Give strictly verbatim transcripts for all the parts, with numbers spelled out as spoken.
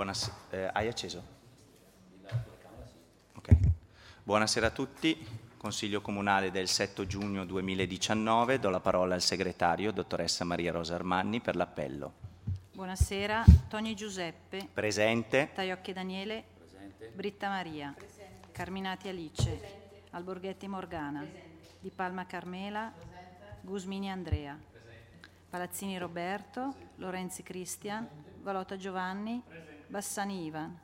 Buonasera, eh, hai acceso? Ok. Buonasera a tutti, Consiglio Comunale del sette giugno duemiladiciannove, do la parola al segretario, dottoressa Maria Rosa Armanni, per l'appello. Buonasera, Toni Giuseppe. Presente. Taiocchi Daniele. Presente. Britta Maria. Presente. Carminati Alice. Presente. Alborghetti Morgana. Presente. Di Palma Carmela. Presente. Gusmini Andrea. Presente. Palazzini Roberto. Presente. Lorenzi Cristian. Valota Giovanni. Presente. Bassani Ivan.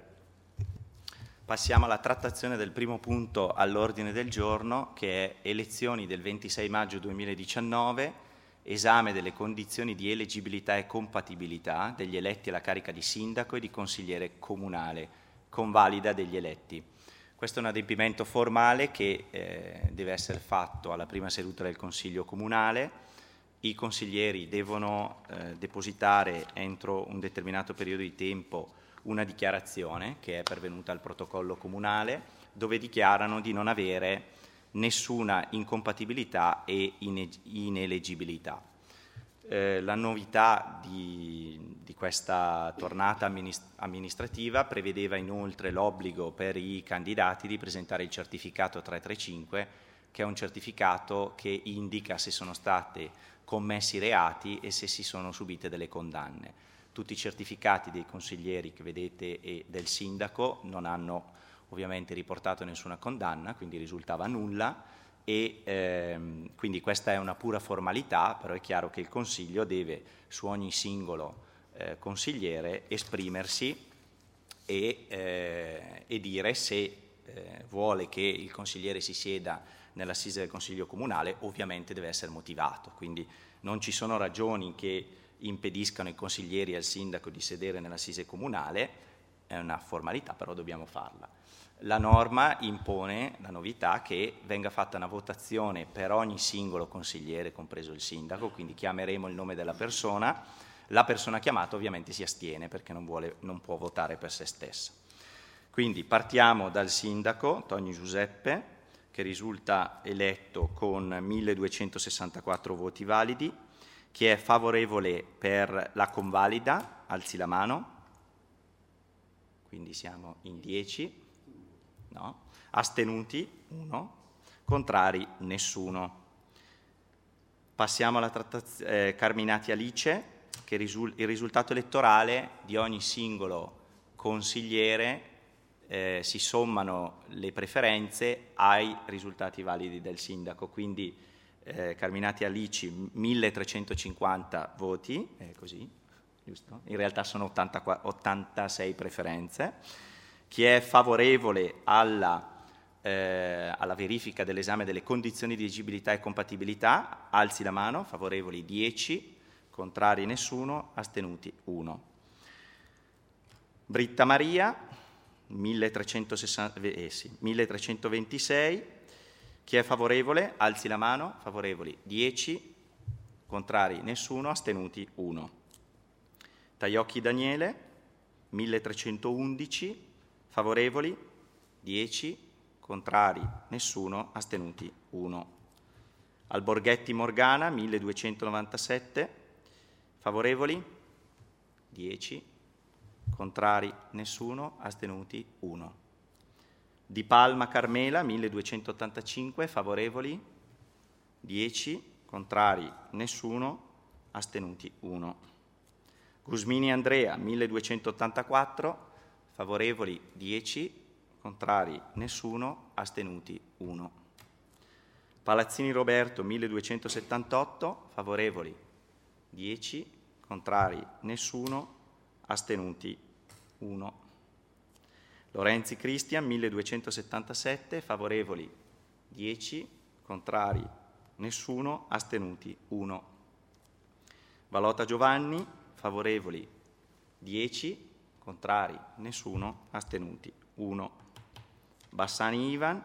Passiamo alla trattazione del primo punto all'ordine del giorno, che è elezioni del ventisei maggio duemiladiciannove, esame delle condizioni di eleggibilità e compatibilità degli eletti alla carica di sindaco e di consigliere comunale, convalida degli eletti. Questo è un adempimento formale che eh, deve essere fatto alla prima seduta del Consiglio Comunale. I consiglieri devono eh, depositare entro un determinato periodo di tempo una dichiarazione che è pervenuta al protocollo comunale, dove dichiarano di non avere nessuna incompatibilità e ineleggibilità. Eh, la novità di, di questa tornata amminist- amministrativa prevedeva inoltre l'obbligo per i candidati di presentare il certificato trecentotrentacinque, che è un certificato che indica se sono state commessi reati e se si sono subite delle condanne. Tutti i certificati dei consiglieri che vedete e del sindaco non hanno ovviamente riportato nessuna condanna, quindi risultava nulla e ehm, quindi questa è una pura formalità, però è chiaro che il Consiglio deve su ogni singolo eh, consigliere esprimersi e, eh, e dire se eh, vuole che il consigliere si sieda nell'assise del Consiglio Comunale, ovviamente deve essere motivato, quindi non ci sono ragioni che impediscano ai consiglieri e al sindaco di sedere nell'assise comunale, è una formalità, però dobbiamo farla. La norma impone la novità che venga fatta una votazione per ogni singolo consigliere, compreso il sindaco, quindi chiameremo il nome della persona, la persona chiamata ovviamente si astiene perché non, vuole, non può votare per se stessa. Quindi partiamo dal sindaco, Toni Giuseppe, che risulta eletto con milleduecentosessantaquattro voti validi. Chi è favorevole per la convalida, alzi la mano. Quindi siamo in dieci. No. Astenuti, uno. Contrari, nessuno. Passiamo alla trattazione. Eh, Carminati Alice, che risul- il risultato elettorale di ogni singolo consigliere eh, si sommano le preferenze ai risultati validi del sindaco. Quindi Eh, Carminati Alici milletrecentocinquanta voti, è così, giusto? In realtà sono ottantaquattro, ottantasei preferenze. Chi è favorevole alla, eh, alla verifica dell'esame delle condizioni di eleggibilità e compatibilità, alzi la mano, favorevoli dieci, contrari nessuno, astenuti uno. Britta Maria, milletrecentosessanta, eh sì, milletrecentoventisei. Chi è favorevole? Alzi la mano. Favorevoli dieci, contrari nessuno, astenuti uno. Taiocchi Daniele, milletrecentoundici, favorevoli dieci, contrari nessuno, astenuti uno. Alborghetti Morgana, milleduecentonovantasette, favorevoli dieci, contrari nessuno, astenuti uno. Di Palma Carmela, milleduecentottantacinque, favorevoli dieci, contrari nessuno, astenuti uno. Gusmini Andrea, milleduecentottantaquattro, favorevoli dieci, contrari nessuno, astenuti uno. Palazzini Roberto, milleduecentosettantotto, favorevoli dieci, contrari nessuno, astenuti uno. Lorenzi Cristian, milleduecentosettantasette, favorevoli dieci, contrari nessuno, astenuti uno. Valota Giovanni, favorevoli dieci, contrari nessuno, astenuti uno. Bassani Ivan,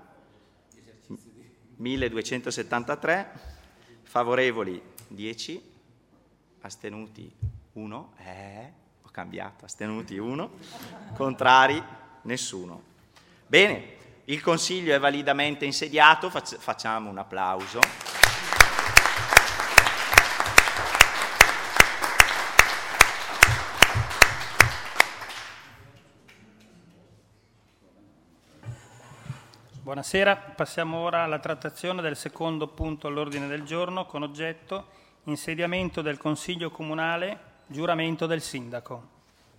milleduecentosettantatré, favorevoli dieci, astenuti uno, eh, ho cambiato, astenuti uno, contrari nessuno. Bene, il Consiglio è validamente insediato, fac- facciamo un applauso. Buonasera, passiamo ora alla trattazione del secondo punto all'ordine del giorno con oggetto insediamento del Consiglio Comunale, giuramento del Sindaco.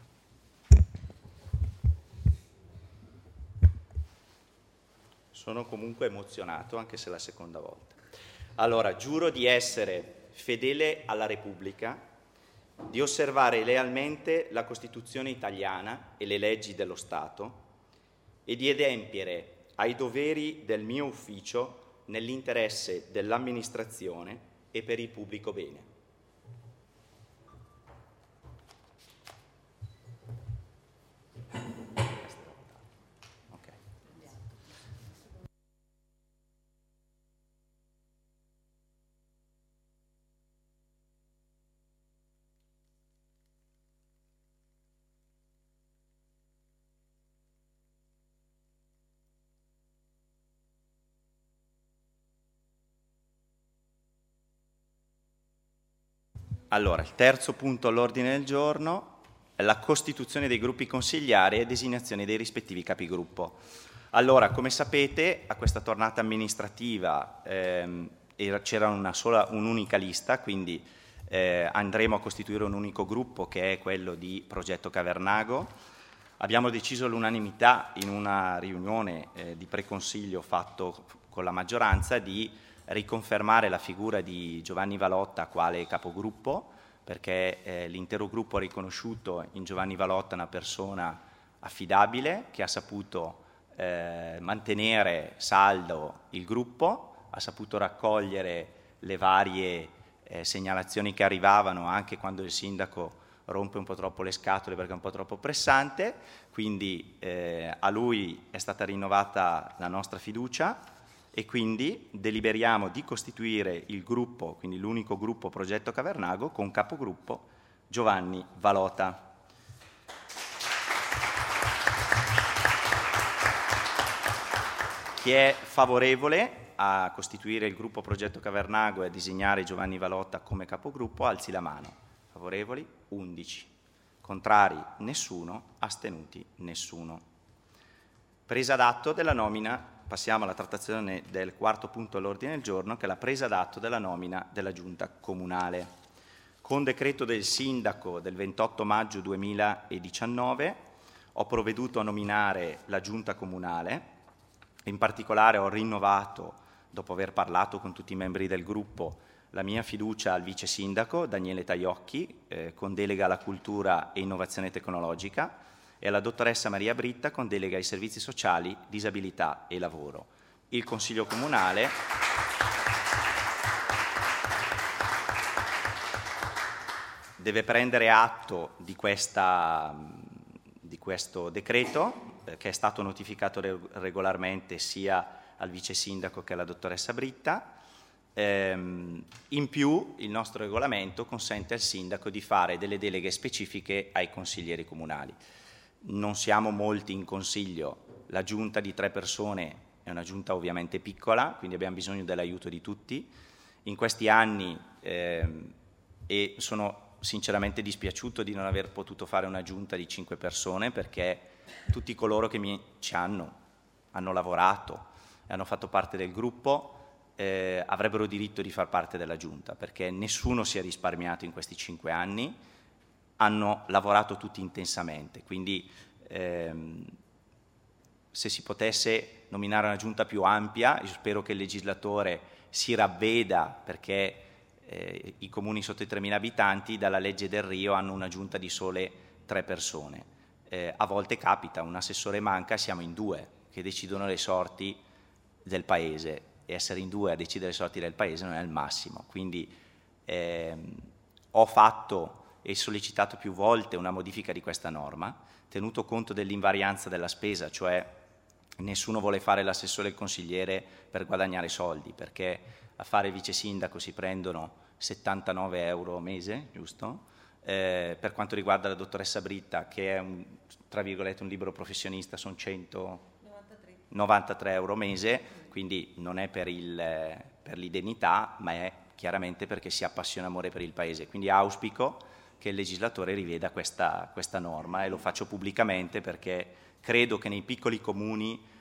Sono comunque emozionato, anche se è la seconda volta. Allora, giuro di essere fedele alla Repubblica, di osservare lealmente la Costituzione italiana e le leggi dello Stato e di adempiere ai doveri del mio ufficio nell'interesse dell'amministrazione e per il pubblico bene. Okay. Allora, il terzo punto all'ordine del giorno è la costituzione dei gruppi consigliari e designazione dei rispettivi capigruppo. Allora, come sapete, a questa tornata amministrativa ehm, c'era una sola, un'unica lista, quindi eh, andremo a costituire un unico gruppo che è quello di Progetto Cavernago. Abbiamo deciso all'unanimità in una riunione eh, di preconsiglio fatto con la maggioranza di riconfermare la figura di Giovanni Valotta quale capogruppo, perché eh, l'intero gruppo ha riconosciuto in Giovanni Valotta una persona affidabile che ha saputo eh, mantenere saldo il gruppo, ha saputo raccogliere le varie eh, segnalazioni che arrivavano anche quando il sindaco rompe un po' troppo le scatole perché è un po' troppo pressante, quindi eh, a lui è stata rinnovata la nostra fiducia e quindi deliberiamo di costituire il gruppo, quindi l'unico gruppo Progetto Cavernago, con capogruppo Giovanni Valotta. Chi è favorevole a costituire il gruppo Progetto Cavernago e a designare Giovanni Valotta come capogruppo, alzi la mano. Favorevoli? undici. Contrari? Nessuno. Astenuti? Nessuno. Presa d'atto della nomina. Passiamo alla trattazione del quarto punto all'ordine del giorno, che è la presa d'atto della nomina della Giunta Comunale. Con decreto del Sindaco del ventotto maggio duemiladiciannove ho provveduto a nominare la Giunta Comunale, in particolare ho rinnovato, dopo aver parlato con tutti i membri del gruppo, la mia fiducia al Vice Sindaco Daniele Taiocchi, eh, con delega alla cultura e innovazione tecnologica, e alla dottoressa Maria Britta con delega ai servizi sociali, disabilità e lavoro. Il Consiglio Comunale deve prendere atto di, questa, di questo decreto eh, che è stato notificato regolarmente sia al Vice Sindaco che alla dottoressa Britta. Ehm, in più il nostro regolamento consente al Sindaco di fare delle deleghe specifiche ai consiglieri comunali. Non siamo molti in consiglio, la giunta di tre persone è una giunta ovviamente piccola, quindi abbiamo bisogno dell'aiuto di tutti. In questi anni eh, e sono sinceramente dispiaciuto di non aver potuto fare una giunta di cinque persone, perché tutti coloro che mi, ci hanno, hanno lavorato e hanno fatto parte del gruppo eh, avrebbero diritto di far parte della giunta, perché nessuno si è risparmiato in questi cinque anni, hanno lavorato tutti intensamente, quindi ehm, se si potesse nominare una giunta più ampia, io spero che il legislatore si ravveda, perché eh, i comuni sotto i tremila abitanti dalla legge del Rio hanno una giunta di sole tre persone. Eh, a volte capita, un assessore manca, siamo in due che decidono le sorti del paese, e essere in due a decidere le sorti del paese non è il massimo. Quindi ehm, ho fatto e sollecitato più volte una modifica di questa norma, tenuto conto dell'invarianza della spesa, cioè nessuno vuole fare l'assessore e il consigliere per guadagnare soldi, perché a fare il vice sindaco si prendono settantanove euro a mese, giusto? Eh, per quanto riguarda la dottoressa Britta, che è un, tra virgolette un libero professionista, sono centonovantatré euro a mese, quindi non è per, il, per l'indennità, ma è chiaramente perché si appassiona amore per il paese. Quindi auspico che il legislatore riveda questa, questa norma, e lo faccio pubblicamente perché credo che nei piccoli comuni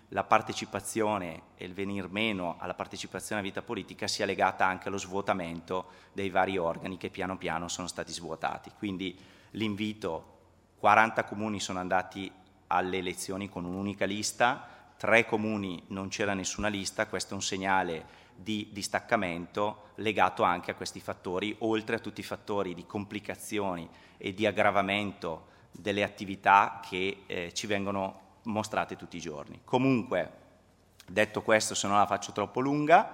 la partecipazione e il venir meno alla partecipazione alla vita politica sia legata anche allo svuotamento dei vari organi che piano piano sono stati svuotati. Quindi l'invito, quaranta comuni sono andati alle elezioni con un'unica lista, tre comuni non c'era nessuna lista, questo è un segnale di distaccamento legato anche a questi fattori, oltre a tutti i fattori di complicazioni e di aggravamento delle attività che eh, ci vengono mostrate tutti i giorni. Comunque, detto questo, se non la faccio troppo lunga,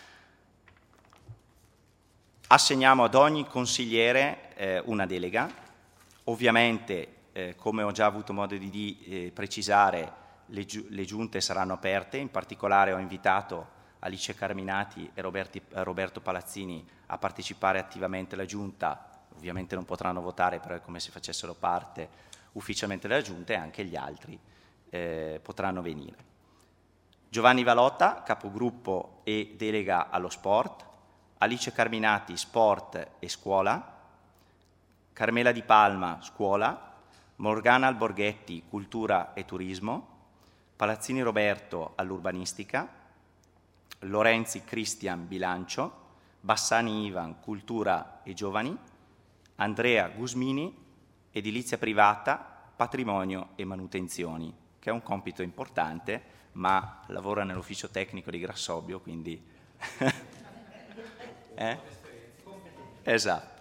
assegniamo ad ogni consigliere eh, una delega. Ovviamente, eh, come ho già avuto modo di, di eh, precisare, le, gi- le giunte saranno aperte. In particolare ho invitato Alice Carminati e Roberti, Roberto Palazzini a partecipare attivamente alla giunta. Ovviamente non potranno votare, però è come se facessero parte ufficialmente della giunta, e anche gli altri eh, potranno venire. Giovanni Valotta, capogruppo e delega allo sport. Alice Carminati, sport e scuola. Carmela Di Palma, scuola. Morgana Alborghetti, cultura e turismo. Palazzini Roberto, all'urbanistica. Lorenzi Cristian, bilancio. Bassani Ivan, cultura e giovani. Andrea Gusmini, edilizia privata, patrimonio e manutenzioni, che è un compito importante, ma lavora nell'ufficio tecnico di Grassobio, quindi... eh? Esatto.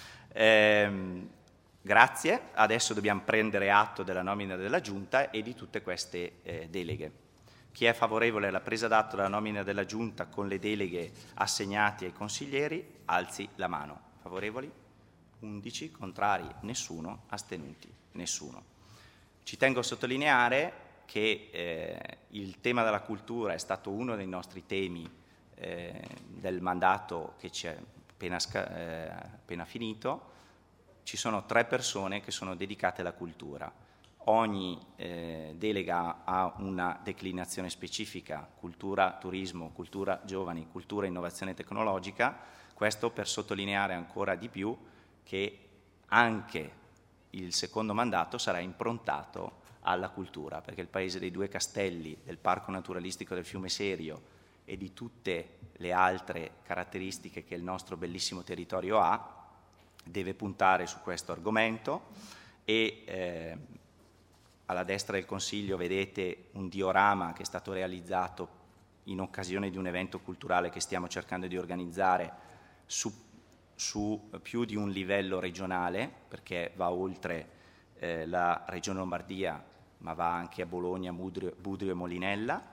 Eh, grazie, adesso dobbiamo prendere atto della nomina della Giunta e di tutte queste eh, deleghe. Chi è favorevole alla presa d'atto della nomina della Giunta con le deleghe assegnate ai consiglieri, alzi la mano. Favorevoli? undici, contrari nessuno, astenuti nessuno. Ci tengo a sottolineare che eh, il tema della cultura è stato uno dei nostri temi eh, del mandato che ci è appena, eh, appena finito. Ci sono tre persone che sono dedicate alla cultura. Ogni eh, delega ha una declinazione specifica: cultura, turismo, cultura giovani, cultura, innovazione tecnologica. Questo per sottolineare ancora di più che anche il secondo mandato sarà improntato alla cultura, perché il Paese dei Due Castelli, del Parco Naturalistico del Fiume Serio e di tutte le altre caratteristiche che il nostro bellissimo territorio ha, deve puntare su questo argomento. E eh, alla destra del Consiglio vedete un diorama che è stato realizzato in occasione di un evento culturale che stiamo cercando di organizzare su su più di un livello regionale, perché va oltre eh, la Regione Lombardia, ma va anche a Bologna, Budrio, Budrio e Molinella,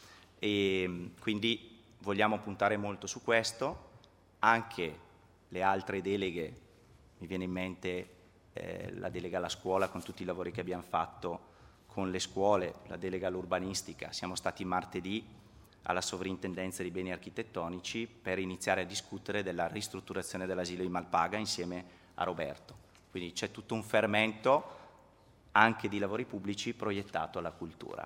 e quindi vogliamo puntare molto su questo. Anche le altre deleghe, mi viene in mente eh, la delega alla scuola con tutti i lavori che abbiamo fatto con le scuole, la delega all'urbanistica. Siamo stati martedì alla Sovrintendenza di Beni Architettonici per iniziare a discutere della ristrutturazione dell'asilo di Malpaga insieme a Roberto. Quindi c'è tutto un fermento anche di lavori pubblici proiettato alla cultura.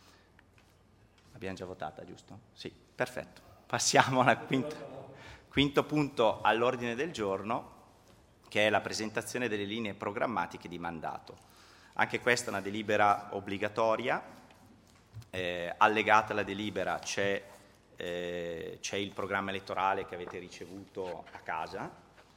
Abbiamo già votata, giusto? Sì, perfetto. Passiamo al quinto, quinto punto all'ordine del giorno, che è la presentazione delle linee programmatiche di mandato. Anche questa è una delibera obbligatoria. Eh, allegata alla delibera c'è, eh, c'è il programma elettorale che avete ricevuto a casa,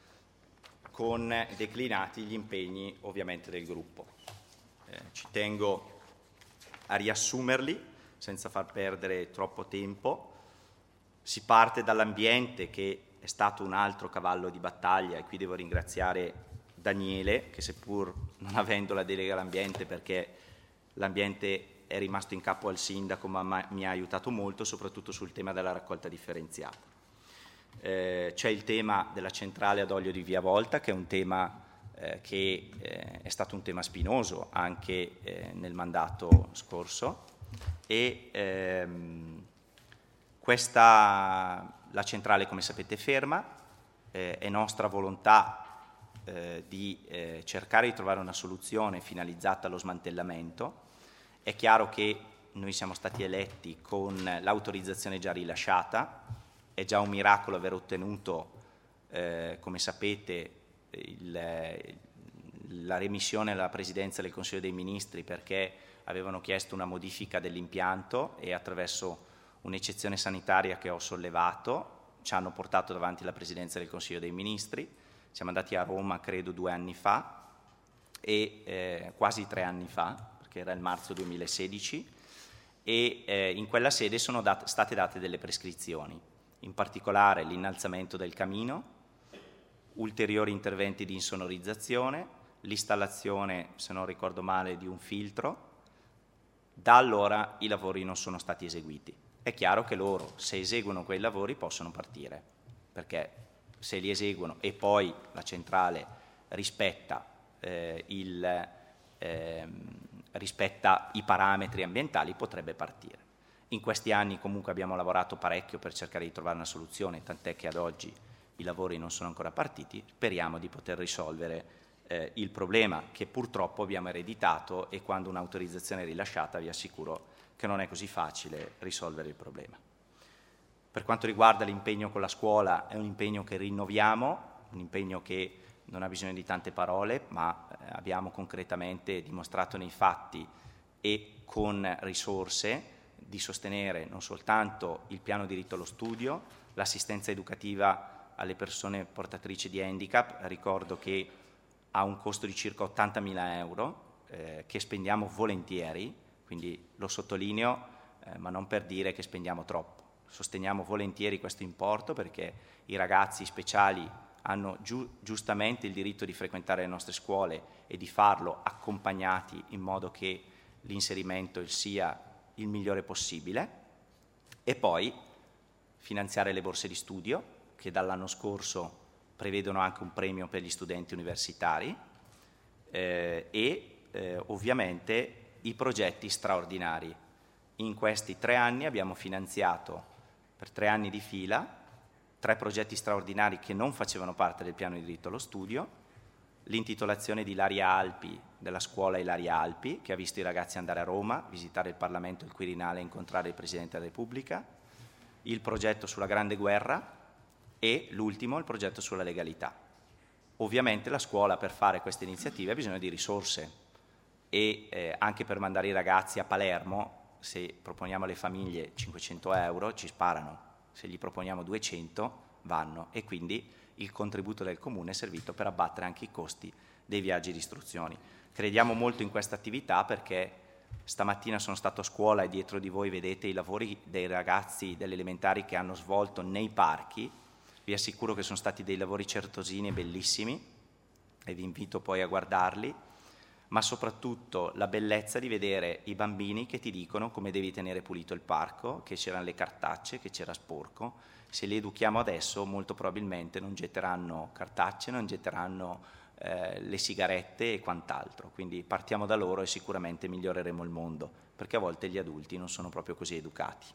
con declinati gli impegni ovviamente del gruppo. Eh, ci tengo a riassumerli senza far perdere troppo tempo. Si parte dall'ambiente, che è stato un altro cavallo di battaglia, e qui devo ringraziare Daniele, che seppur non avendo la delega all'ambiente, perché l'ambiente è rimasto in capo al sindaco, ma mi ha aiutato molto, soprattutto sul tema della raccolta differenziata. Eh, c'è il tema della centrale ad olio di Via Volta, che è un tema eh, che eh, è stato un tema spinoso anche eh, nel mandato scorso, e ehm, questa, la centrale, come sapete, è ferma. Eh, è nostra volontà eh, di eh, cercare di trovare una soluzione finalizzata allo smantellamento. È chiaro che noi siamo stati eletti con l'autorizzazione già rilasciata. È già un miracolo aver ottenuto, eh, come sapete, il, la remissione alla Presidenza del Consiglio dei Ministri, perché avevano chiesto una modifica dell'impianto e attraverso un'eccezione sanitaria che ho sollevato ci hanno portato davanti alla Presidenza del Consiglio dei Ministri. Siamo andati a Roma credo due anni fa e eh, quasi tre anni fa, perché era il marzo duemilasedici, e eh, in quella sede sono dat- state date delle prescrizioni, in particolare l'innalzamento del camino, ulteriori interventi di insonorizzazione, l'installazione, se non ricordo male, di un filtro. Da allora i lavori non sono stati eseguiti. È chiaro che loro, se eseguono quei lavori, possono partire, perché se li eseguono e poi la centrale rispetta, eh, il, eh, rispetta i parametri ambientali, potrebbe partire. In questi anni comunque abbiamo lavorato parecchio per cercare di trovare una soluzione, tant'è che ad oggi i lavori non sono ancora partiti. Speriamo di poter risolvere eh, il problema che purtroppo abbiamo ereditato, e quando un'autorizzazione è rilasciata vi assicuro che non è così facile risolvere il problema. Per quanto riguarda l'impegno con la scuola, è un impegno che rinnoviamo, un impegno che non ha bisogno di tante parole, ma eh, abbiamo concretamente dimostrato nei fatti e con risorse di sostenere non soltanto il piano diritto allo studio, l'assistenza educativa alle persone portatrici di handicap. Ricordo che ha un costo di circa ottantamila euro eh, che spendiamo volentieri, quindi lo sottolineo, eh, ma non per dire che spendiamo troppo. Sosteniamo volentieri questo importo perché i ragazzi speciali hanno giu- giustamente il diritto di frequentare le nostre scuole e di farlo accompagnati in modo che l'inserimento sia il migliore possibile, e poi finanziare le borse di studio che dall'anno scorso prevedono anche un premio per gli studenti universitari eh, e eh, ovviamente i progetti straordinari. In questi tre anni abbiamo finanziato per tre anni di fila tre progetti straordinari che non facevano parte del piano di diritto allo studio: l'intitolazione di Ilaria Alpi, della scuola Ilaria Alpi, che ha visto i ragazzi andare a Roma, visitare il Parlamento, il Quirinale e incontrare il Presidente della Repubblica, il progetto sulla Grande Guerra e l'ultimo, il progetto sulla legalità. Ovviamente la scuola, per fare queste iniziative, ha bisogno di risorse e eh, anche per mandare i ragazzi a Palermo, se proponiamo alle famiglie cinquecento euro ci sparano, se gli proponiamo duecento vanno, e quindi il contributo del Comune è servito per abbattere anche i costi dei viaggi di istruzione. Crediamo molto in questa attività perché stamattina sono stato a scuola e dietro di voi vedete i lavori dei ragazzi delle elementari che hanno svolto nei parchi. Vi assicuro che sono stati dei lavori certosini e bellissimi e vi invito poi a guardarli, ma soprattutto la bellezza di vedere i bambini che ti dicono come devi tenere pulito il parco, che c'erano le cartacce, che c'era sporco. Se li educhiamo adesso molto probabilmente non getteranno cartacce, non getteranno eh, le sigarette e quant'altro, quindi partiamo da loro e sicuramente miglioreremo il mondo, perché a volte gli adulti non sono proprio così educati.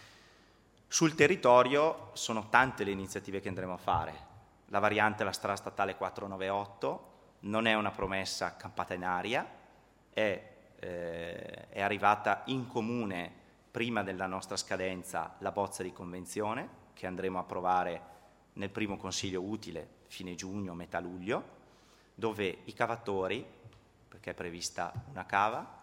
Sul territorio sono tante le iniziative che andremo a fare. La variante alla strada statale quattrocentonovantaotto non è una promessa campata in aria, è, eh, è arrivata in comune prima della nostra scadenza la bozza di convenzione che andremo a approvare nel primo consiglio utile fine giugno, metà luglio, dove i cavatori, perché è prevista una cava,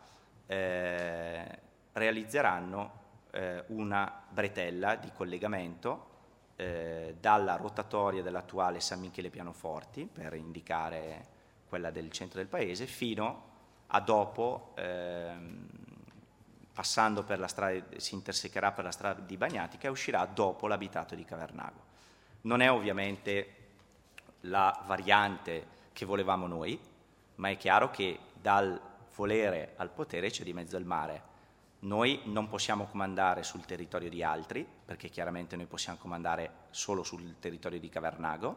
eh, realizzeranno eh, una bretella di collegamento eh, dalla rotatoria dell'attuale San Michele Pianoforti, per indicare quella del centro del paese, fino a dopo, ehm, passando per la strada, si intersecherà per la strada di Bagnatica e uscirà dopo l'abitato di Cavernago. Non è ovviamente la variante che volevamo noi, ma è chiaro che dal volere al potere c'è di mezzo il mare. Noi non possiamo comandare sul territorio di altri, perché chiaramente noi possiamo comandare solo sul territorio di Cavernago,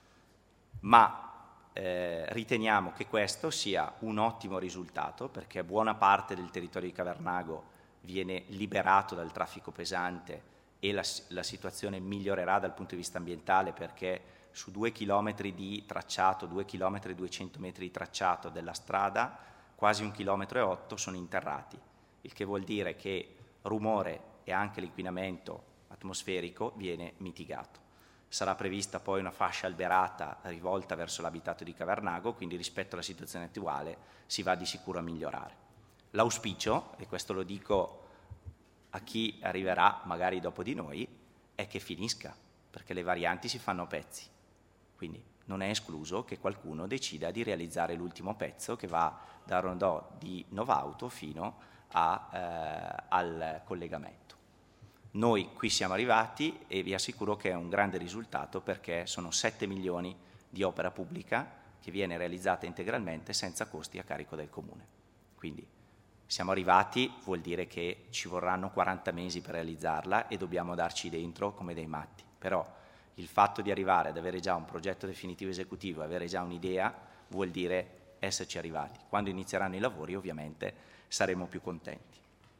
ma eh, riteniamo che questo sia un ottimo risultato, perché buona parte del territorio di Cavernago viene liberato dal traffico pesante e la, la situazione migliorerà dal punto di vista ambientale, perché su due chilometri di tracciato, due chilometri e duecento metri di tracciato della strada, quasi un chilometro e otto sono interrati, il che vuol dire che rumore e anche l'inquinamento atmosferico viene mitigato. Sarà prevista poi una fascia alberata rivolta verso l'abitato di Cavernago, quindi rispetto alla situazione attuale si va di sicuro a migliorare. l'auspicio, e questo lo dico a chi arriverà magari dopo di noi, è che finisca, perché le varianti si fanno a pezzi. Quindi non è escluso che qualcuno decida di realizzare l'ultimo pezzo che va da Rondò di Novauto fino a, eh, al collegamento. Noi qui siamo arrivati e vi assicuro che è un grande risultato, perché sono sette milioni di opera pubblica che viene realizzata integralmente senza costi a carico del Comune. Quindi siamo arrivati, vuol dire che ci vorranno quaranta mesi per realizzarla e dobbiamo darci dentro come dei matti. Però il fatto di arrivare ad avere già un progetto definitivo esecutivo, avere già un'idea, vuol dire esserci arrivati. Quando inizieranno i lavori ovviamente saremo più contenti.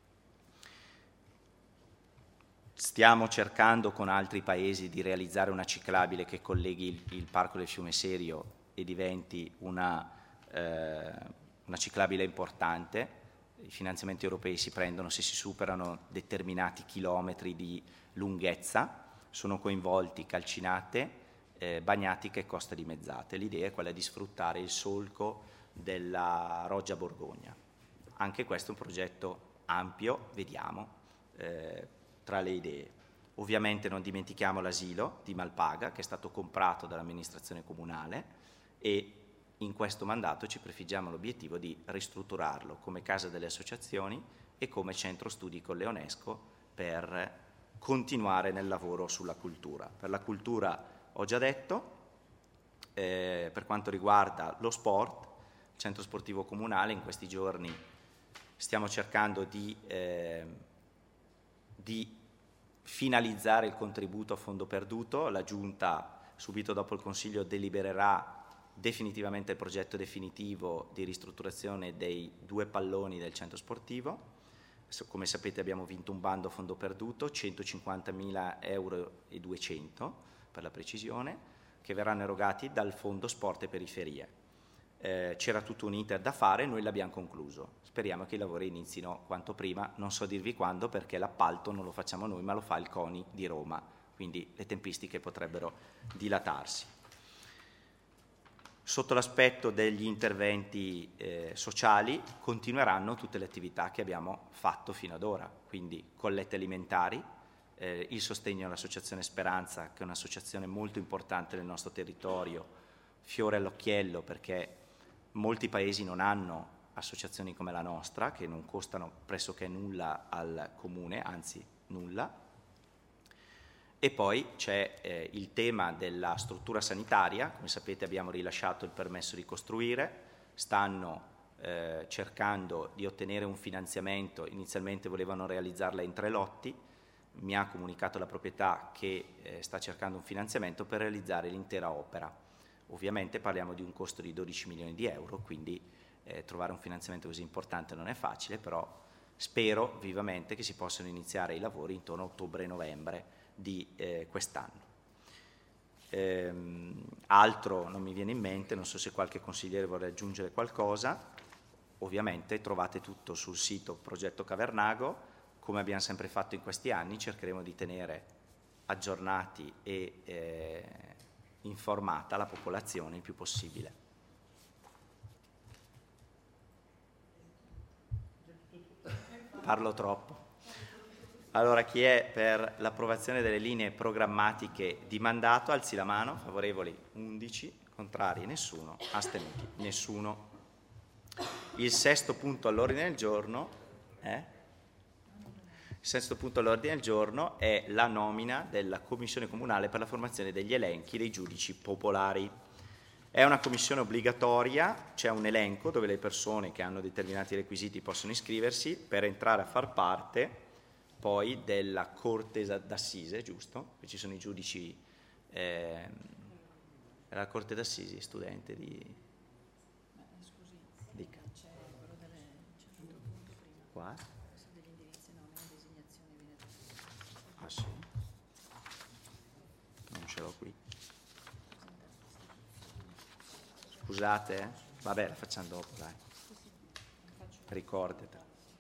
Stiamo cercando con altri paesi di realizzare una ciclabile che colleghi il, il Parco del Fiume Serio e diventi una, eh, una ciclabile importante. I finanziamenti europei si prendono se si superano determinati chilometri di lunghezza. Sono coinvolti Calcinate, eh, Bagnatica e Costa Dimezzate. L'idea è quella di sfruttare il solco della Roggia Borgogna. Anche questo è un progetto ampio, vediamo, eh, tra le idee. Ovviamente non dimentichiamo l'asilo di Malpaga, che è stato comprato dall'amministrazione comunale, e in questo mandato ci prefiggiamo l'obiettivo di ristrutturarlo come casa delle associazioni e come centro studi con l'Eonesco per continuare nel lavoro sulla cultura. Per la cultura ho già detto, eh, per quanto riguarda lo sport, il centro sportivo comunale in questi giorni stiamo cercando di, eh, di finalizzare il contributo a fondo perduto. La Giunta subito dopo il Consiglio delibererà definitivamente il progetto definitivo di ristrutturazione dei due palloni del centro sportivo. Come sapete abbiamo vinto un bando a fondo perduto, centocinquantamila euro e duecento per la precisione, che verranno erogati dal Fondo Sport e Periferie. Eh, c'era tutto un iter da fare, noi l'abbiamo concluso. Speriamo che i lavori inizino quanto prima, non so dirvi quando, perché l'appalto non lo facciamo noi ma lo fa il CONI di Roma, quindi le tempistiche potrebbero dilatarsi. Sotto l'aspetto degli interventi eh, sociali continueranno tutte le attività che abbiamo fatto fino ad ora, quindi collette alimentari, eh, il sostegno all'Associazione Speranza, che è un'associazione molto importante nel nostro territorio, fiore all'occhiello, perché molti paesi non hanno associazioni come la nostra, che non costano pressoché nulla al comune, anzi nulla. E poi c'è eh, il tema della struttura sanitaria. Come sapete abbiamo rilasciato il permesso di costruire, stanno eh, cercando di ottenere un finanziamento, inizialmente volevano realizzarla in tre lotti, mi ha comunicato la proprietà che eh, sta cercando un finanziamento per realizzare l'intera opera. Ovviamente parliamo di un costo di dodici milioni di euro, quindi eh, trovare un finanziamento così importante non è facile, però spero vivamente che si possano iniziare i lavori intorno a ottobre-novembre di eh, quest'anno. Ehm, altro non mi viene in mente, non so se qualche consigliere vuole aggiungere qualcosa. Ovviamente trovate tutto sul sito Progetto Cavernago, come abbiamo sempre fatto in questi anni, cercheremo di tenere aggiornati e eh, informata la popolazione il più possibile. Parlo troppo. Allora, chi è per l'approvazione delle linee programmatiche di mandato, alzi la mano. Favorevoli undici, contrari nessuno, astenuti nessuno. Il sesto punto all'ordine del giorno è, il sesto punto all'ordine del giorno è la nomina della Commissione Comunale per la formazione degli elenchi dei giudici popolari. È una commissione obbligatoria, c'è un elenco dove le persone che hanno determinati requisiti possono iscriversi per entrare a far parte poi della Corte d'Assise, giusto? Qui ci sono i giudici, eh, la Corte d'Assisi, studente di... Scusi, Dica. c'è quello delle... c'è un punto prima. Qua? Questo degli indirizzi nomina e designazione viene Ah sì? Non ce l'ho qui. Scusate, eh? Vabbè, la facciamo dopo, dai. Ricordatela.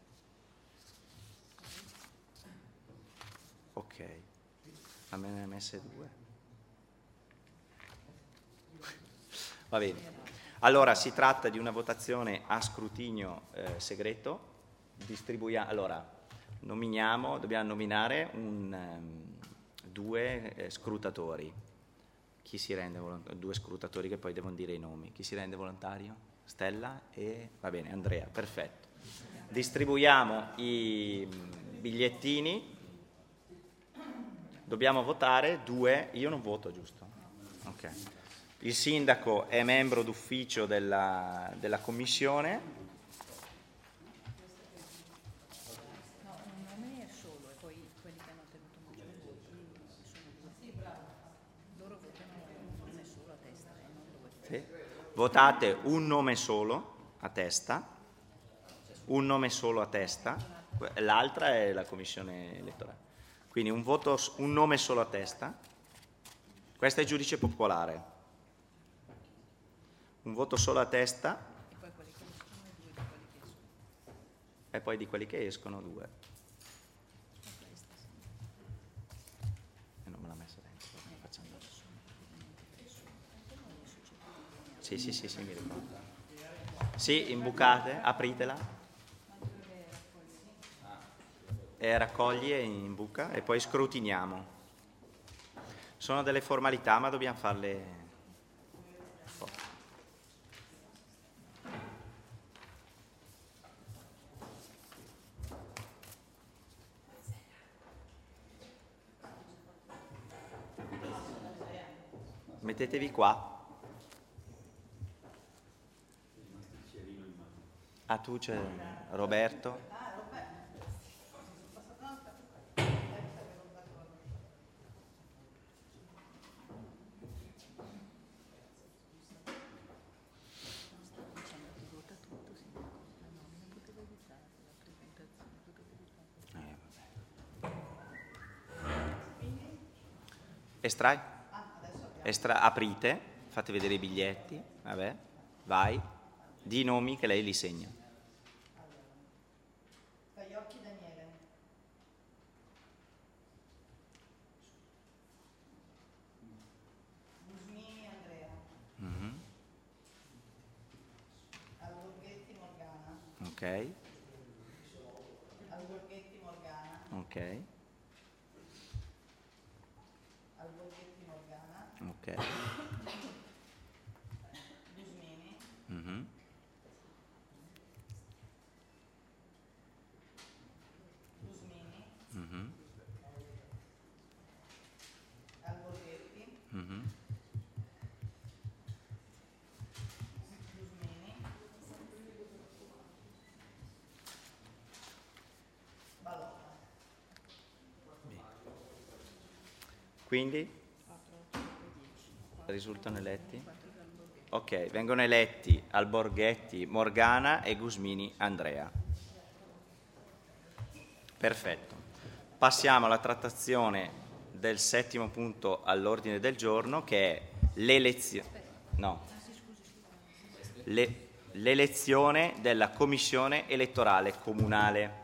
Ok, a me ne hai messe due. Va bene. Allora, si tratta di una votazione a scrutinio eh, segreto. distribuiamo, allora, nominiamo, dobbiamo nominare un, um, due eh, scrutatori. Chi si rende volontario? Due scrutatori che poi devono dire i nomi. Chi si rende volontario? Stella e, va bene, Andrea, perfetto. Distribuiamo i bigliettini. Dobbiamo votare due, io non voto, giusto? Ok. Il sindaco è membro d'ufficio della, della commissione. No, un nome è solo, e poi quelli che hanno ottenuto maggiori voti sono due. Loro votano un nome solo a testa, eh, non due. Sì. Votate un nome solo a testa, un nome solo a testa, l'altra è la commissione elettorale. Quindi un voto, un nome solo a testa. Questo è il giudice popolare. Un voto solo a testa. E poi quelli che escono e due di quelli che escono. E poi di quelli che escono due. E non me l'ha messa dentro, non facciamo adesso. Sì, sì, sì, sì, mi ricordo. Sì, imbucate, apritela. E raccogli e imbuca e poi scrutiniamo. Sono delle formalità, ma dobbiamo farle. Mettetevi qua. Ah, tu c'è Roberto. Estrai? Estra- aprite, fate vedere i biglietti, vabbè, vai, di i nomi che lei li segna. Baiocchi Daniele. Gusmini Andrea. Mm-hmm. Alborghetti Morgana. Ok. Alborghetti Morgana. Ok. Alborghetti Morgana. Ok. Gusmini. Mm-hmm. Gusmini. Mm-hmm. Alborghetti. Mm-hmm. Gusmini. Ballotta. Quindi risultano eletti? Ok, vengono eletti Alborghetti Morgana e Gusmini Andrea. Perfetto. Passiamo alla trattazione del settimo punto all'ordine del giorno, che è l'elezione. No. Le, l'elezione della commissione elettorale comunale.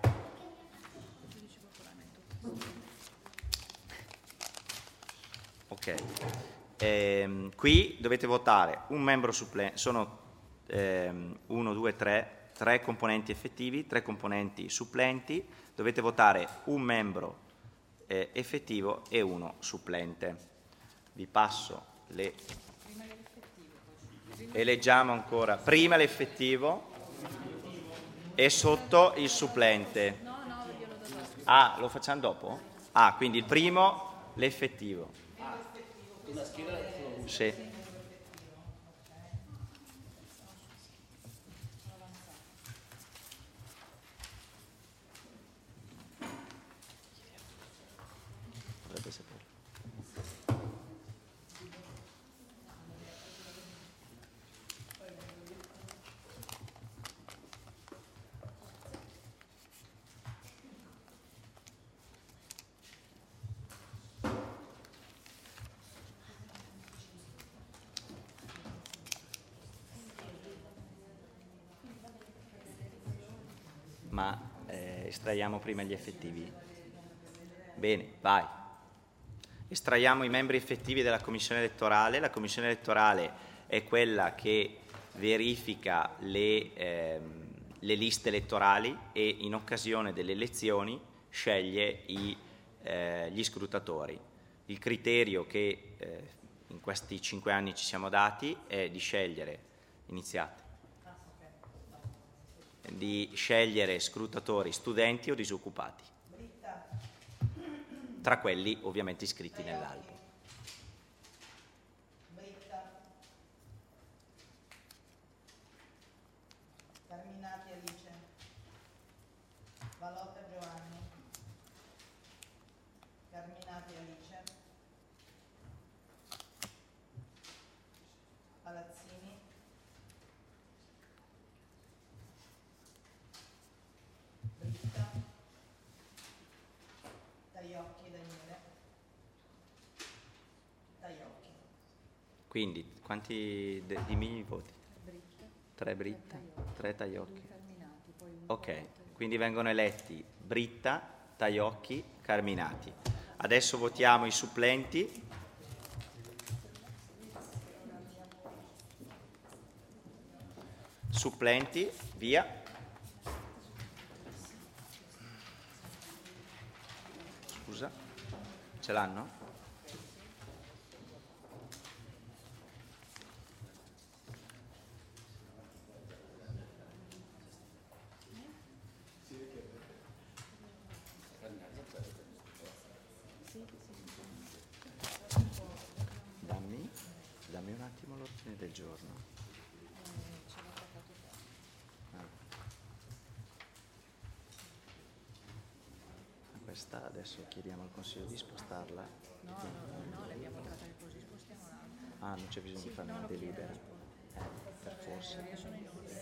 Ok. Ehm, qui dovete votare un membro supplente, sono ehm, uno, due, tre, tre componenti effettivi, tre componenti supplenti, dovete votare un membro eh, effettivo e uno supplente. Vi passo le... Eleggiamo ancora prima l'effettivo e sotto il supplente. Ah, lo facciamo dopo? Ah, quindi il primo l'effettivo. Sì. Dovrebbe saperlo. Ma eh, estraiamo prima gli effettivi. Bene, vai. Estraiamo i membri effettivi della commissione elettorale. La commissione elettorale è quella che verifica le, ehm, le liste elettorali e in occasione delle elezioni sceglie i, eh, gli scrutatori. Il criterio che eh, in questi cinque anni ci siamo dati è di scegliere, iniziate, di scegliere scrutatori studenti o disoccupati, tra quelli ovviamente iscritti nell'albo. Carminati Alice, Valotta Giovanni, Carminati Alice, Palazzini, Britta, Taiocchi Daniele, Taiocchi. Quindi quanti de- dimmi i voti? Tre Britta, tre Taiocchi. Ok, quindi vengono eletti Britta, Taiocchi, Carminati. Adesso votiamo i supplenti. Supplenti, via. Scusa, ce l'hanno? Dammi, dammi un attimo l'ordine del giorno. Ah. Questa adesso chiediamo al Consiglio di spostarla. No, no, no, le abbiamo trattate così, spostiamo l'altra. Ah, non c'è bisogno di fare una delibera. Eh, per forza. Io sono in ordine.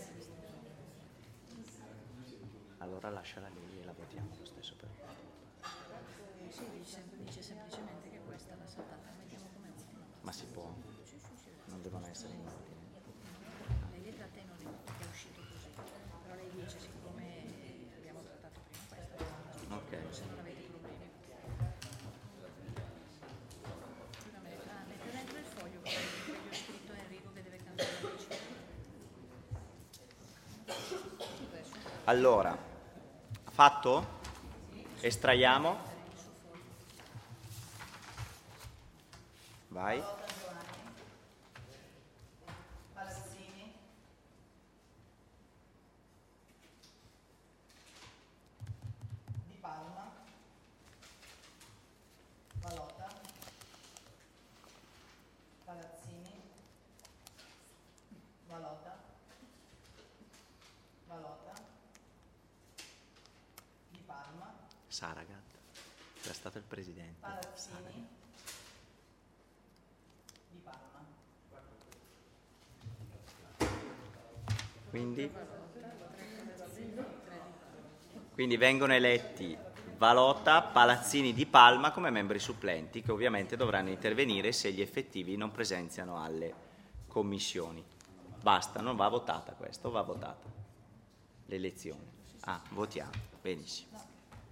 Allora lasciala lì e la votiamo lo stesso per Sì, dice, dice semplicemente che questa l'ha saltata, vediamo come ultima. Ma si può? Non devono essere in ordine. Lei le tratta in ordine perché è uscito così, però lei dice siccome abbiamo trattato prima questa, Ok. se non avete problemi. Prima me le- ah, mette dentro il foglio perché gli ho scritto a Enrico che deve cambiare la decisione. Allora, fatto? Estraiamo. Vai. Valotta Giovanni, Palazzini, Di Palma, Valotta, Palazzini, Valotta, Valotta, Di Palma, Saragat. Era stato il presidente. Palazzini, Di Palma. Quindi, quindi vengono eletti Valotta, Palazzini, Di Palma come membri supplenti che ovviamente dovranno intervenire se gli effettivi non presenziano alle commissioni. Basta, non va votata questo, va votata l'elezione. Ah, votiamo, benissimo.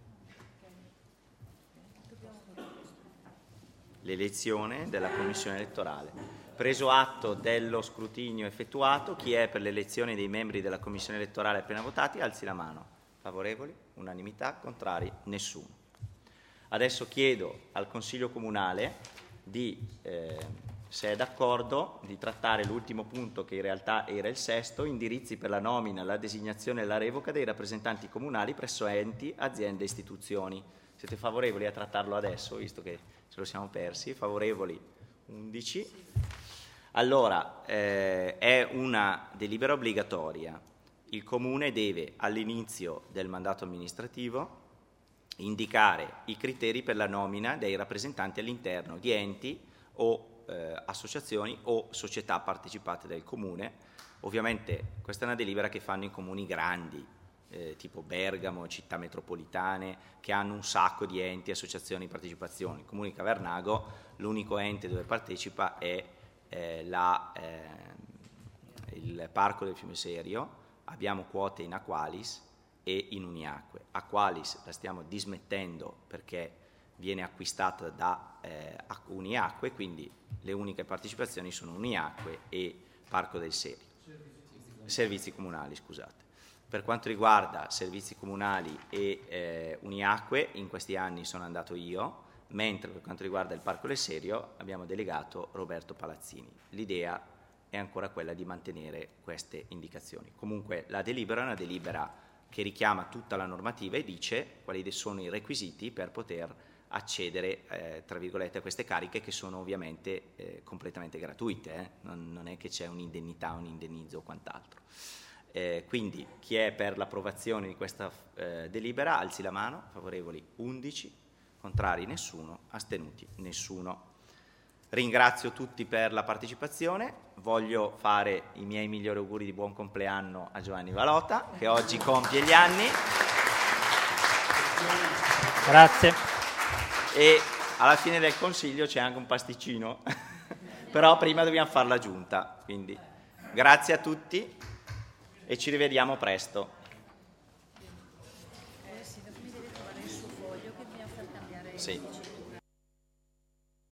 L'elezione della commissione elettorale. Preso atto dello scrutinio effettuato, chi è per l'elezione dei membri della commissione elettorale appena votati, alzi la mano. Favorevoli? Unanimità? Contrari? Nessuno. Adesso chiedo al Consiglio Comunale di, eh, se è d'accordo, di trattare l'ultimo punto che in realtà era il sesto, indirizzi per la nomina, la designazione e la revoca dei rappresentanti comunali presso enti, aziende e istituzioni. Siete favorevoli a trattarlo adesso, visto che ce lo siamo persi? Favorevoli undici. Allora, eh, è una delibera obbligatoria. Il Comune deve, all'inizio del mandato amministrativo, indicare i criteri per la nomina dei rappresentanti all'interno di enti o eh, associazioni o società partecipate del Comune. Ovviamente questa è una delibera che fanno i comuni grandi, eh, tipo Bergamo, città metropolitane, che hanno un sacco di enti, associazioni, partecipazioni. Il Comune di Cavernago, l'unico ente dove partecipa è eh, la, eh, il Parco del Fiume Serio. Abbiamo quote in Aqualis e in Uniacque. Aqualis la stiamo dismettendo perché viene acquistata da eh, Uniacque, quindi le uniche partecipazioni sono Uniacque e Parco del Serio. Servizi comunali, scusate. Per quanto riguarda servizi comunali e eh, Uniacque, in questi anni sono andato io, mentre per quanto riguarda il Parco del Serio abbiamo delegato Roberto Palazzini. L'idea è ancora quella di mantenere queste indicazioni. Comunque la delibera è una delibera che richiama tutta la normativa e dice quali sono i requisiti per poter accedere eh, tra virgolette a queste cariche, che sono ovviamente eh, completamente gratuite, eh? non, non è che c'è un'indennità, un indennizzo o quant'altro. Eh, quindi chi è per l'approvazione di questa eh, delibera alzi la mano. Favorevoli undici, contrari nessuno, astenuti nessuno. Ringrazio tutti per la partecipazione, voglio fare i miei migliori auguri di buon compleanno a Giovanni Valota, che oggi compie gli anni. Grazie. E alla fine del consiglio c'è anche un pasticcino, però prima dobbiamo fare la giunta. Quindi grazie a tutti e ci rivediamo presto. Sì.